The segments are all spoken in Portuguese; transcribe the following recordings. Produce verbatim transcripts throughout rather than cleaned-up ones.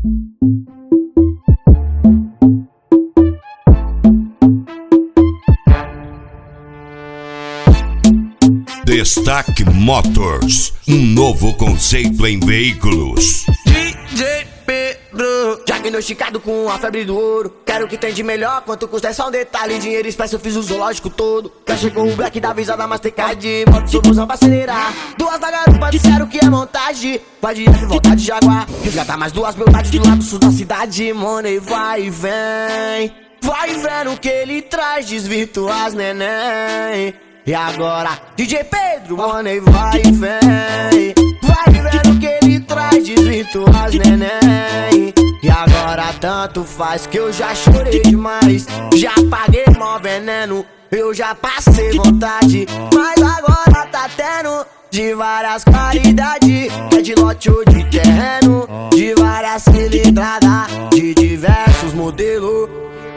Destaque Motors, um novo conceito em veículos. D J Pedro, diagnosticado com a febre do ouro. Quero o que tem de melhor, quanto custa é só um detalhe. Dinheiro expresso, eu fiz o zoológico todo. Já chegou o black da visada, mas tem cara de moto, soluzão pra acelerar. Duas da garupa disseram que é montagem. Vai de F, voltar de Jaguar. Resgatar mais duas beldades do lado sul da cidade. Money vai e vem, vai vendo o que ele traz, desvirtua as neném. E agora, D J Pedro, money vai e vem, vai vendo o que ele traz, desvirtua as neném. E agora tanto faz que eu já chorei demais, já paguei mó veneno, eu já passei vontade, mas agora tá tendo de várias qualidades, é de lote ou de terreno, de várias cilindradas, de diversos modelos.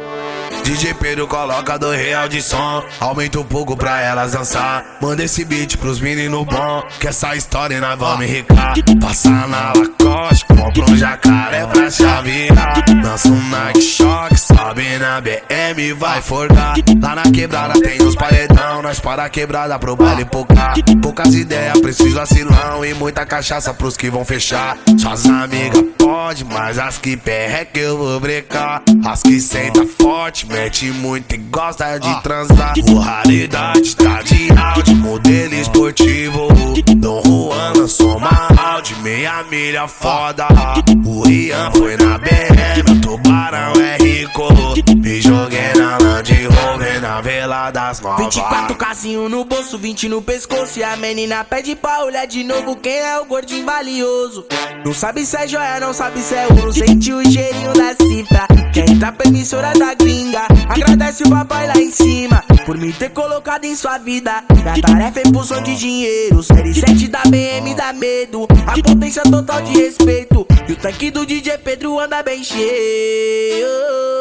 D J Pedro coloca dois real de som, aumenta um pouco pra elas dançar. Manda esse beat pros meninos bom, que essa história nós vamos enricar. Passa na Lacoste, compra um jacaré pra chavear. Dança um Nike Shock, sobe na B M, vai forgar. Lá na quebrada tem os paredão, nós para a quebrada pro baile pocar. Poucas ideias, preciso vacilão e muita cachaça pros que vão fechar. Suas amigas pode, mas as que perreca eu vou brecar. As que senta forte, mete muito e gosta de transar. O raridade tá de Audi, modelo esportivo. Dom Juan lançou uma Audi, meia milha foda. O Rian foi na B M, o tubarão é rico. Me joguei na Land Rover, na Vela das Novas. vinte e quatro casinho no bolso, vinte no pescoço. E a menina pede pra olhar de novo quem é o gordinho valioso. Não sabe se é joia, não sabe se é ouro. Sente o cheirinho da cifra, quer entrar pra emissora da gringa. Agradece o papai lá em cima por me ter colocado em sua vida. Minha tarefa é impulsão de dinheiro. Série sete da B M dá medo, a potência total de respeito. E o tanque do D J Pedro anda bem cheio.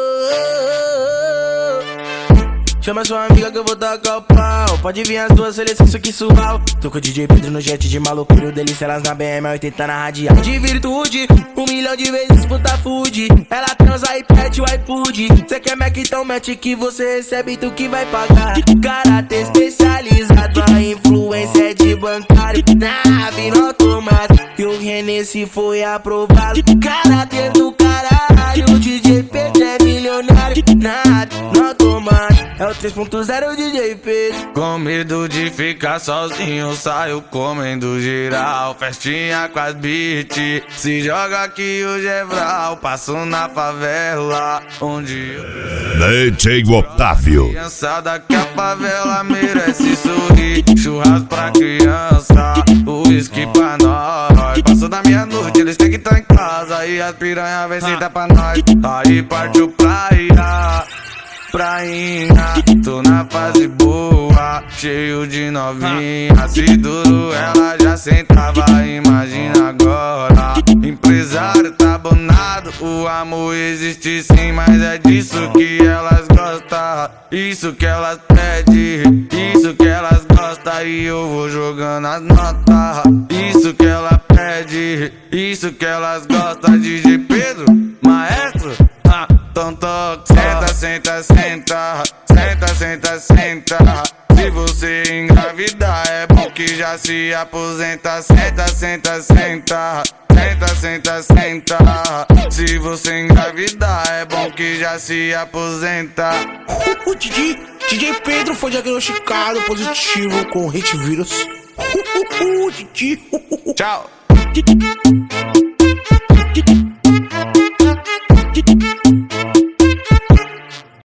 Chama sua amiga que eu vou tacar o pau. Pode vir as duas seleções, isso aqui surral. Tô com o D J Pedro no jet de maluqueiro, delícia elas na B M oitenta na radial. De virtude, um milhão de vezes puta food. Ela transa e pede o iFood. Cê quer Mac, então mete que você recebe, tu que vai pagar. Caráter especializado, a influência é de bancário. Nave no automático, e o René se foi aprovado. Caráter do caralho, o D J Pedro é milionário. Nave no automático, é o três ponto zero D J Pedro. Com medo de ficar sozinho, saio comendo geral. Festinha com as beat, se joga aqui o Gebral. Passo na favela, onde D J Otávio. Criançada que a favela merece sorrir. Churrasco pra criança, uísque pra nós. Passou da meia-noite, eles têm que estar em casa. E as piranha vem sentar pra nós. Aí partiu praia, prainha, tô na fase boa, cheio de novinha. Se duro ela já sentava, imagina agora. Empresário tá abonado, o amor existe sim, mas é disso que elas gostam. Isso que elas pedem, isso que elas gostam. E eu vou jogando as notas. Isso que ela pede, isso que elas gostam. D J Pedro, maestro, ah, então toca. Senta, senta, senta, senta, senta, senta. Se você engravidar é bom que já se aposenta. Senta, senta, senta, senta, senta, senta. Se você engravidar é bom que já se aposenta. O D J, D J Pedro foi diagnosticado positivo com hit vírus. D J. Tchau.